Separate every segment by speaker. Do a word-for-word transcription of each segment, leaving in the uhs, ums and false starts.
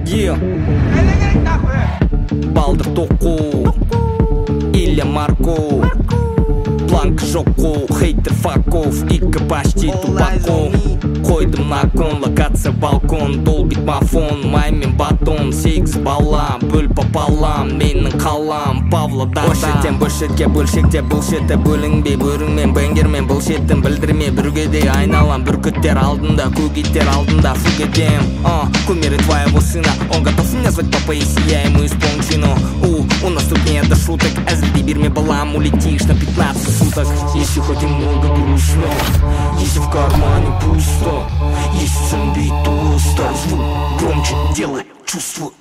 Speaker 1: Yeah. Балдыр тоқу Илья Марко Бланк жоқу Хейтер факов Икі почти тупаку Қойдым на кон Локация балкон Долбит мафон Маймен батон Сегіз бала Бөл пополам Менің қалам Павлодарда Бөлшеттен бөлшетке бөлшекте Бұлшетті бөлінбей Бөріңмен бәңгермен Бұлшеттін білдірме Бүргедей айналам Бүркіттер алдында Көгиттер алдында Фуг етем Кумиры твоего сына Он готов меня звать папа Если я ему исполню чину У, у нас тут нет до шуток Әзілдей берме балам Улетишь на пятнадцать суток Если хоть немного грустно Если в кармане пусто Если ценбей толсто Звук громче делай, чувствуй.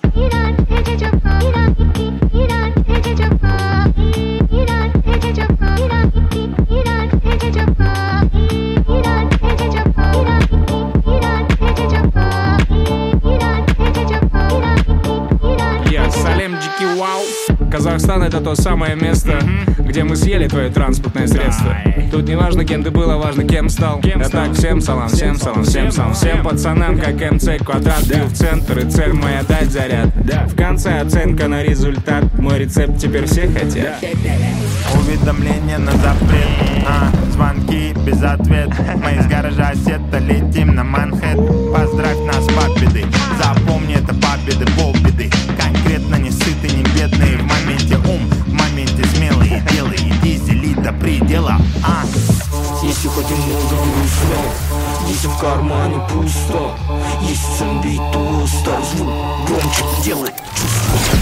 Speaker 2: Салем Джики Вау. Казахстан — это то самое место, mm-hmm. где мы съели твое транспортное средство. Die. Тут не важно, кем ты был, а важно, кем стал. Кем а так, всем салам, всем салам, всем салам. Всем пацанам, как МЦ квадрат. Бил в центр, и цель моя дать заряд. Да. В конце оценка на результат. Мой рецепт теперь все хотят.
Speaker 3: Уведомление на запрет, а, звонки без ответ. Мы из гаража сета летим на Манхэттен. Поздравь нас победой. Запомни, это победы, полбеды. Конкретно не сытый, не бедный. В моменте ум, в моменте смелый. Делай, дизели до предела, а.
Speaker 1: Если хоть немного грустно Если в кармане пусто Если ценбей толсто Звук громче делай, чувствуй.